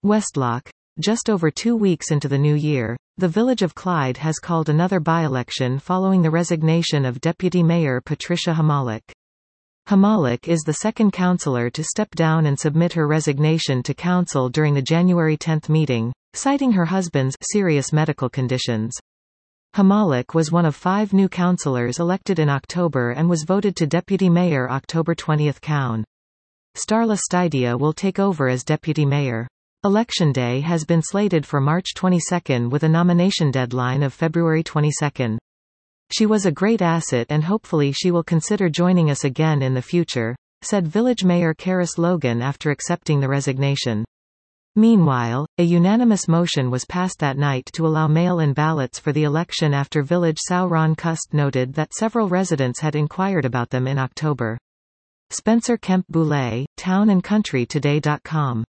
Westlock. Just over 2 weeks into the new year, the village of Clyde has called another by-election following the resignation of Deputy Mayor Patricia Hamalik. Hamalik is the second councillor to step down and submit her resignation to council during the January 10 meeting, citing her husband's serious medical conditions. Hamalik was one of 5 new councillors elected in October and was voted to deputy mayor October 20. Starla Stydia will take over as deputy mayor. Election day has been slated for March 22 with a nomination deadline of February 22. She was a great asset and hopefully she will consider joining us again in the future, said Village Mayor Karis Logan after accepting the resignation. Meanwhile, a unanimous motion was passed that night to allow mail-in ballots for the election after Village Sao Ron Cust noted that several residents had inquired about them in October. Spencer Kemp Boulay, townandcountrytoday.com.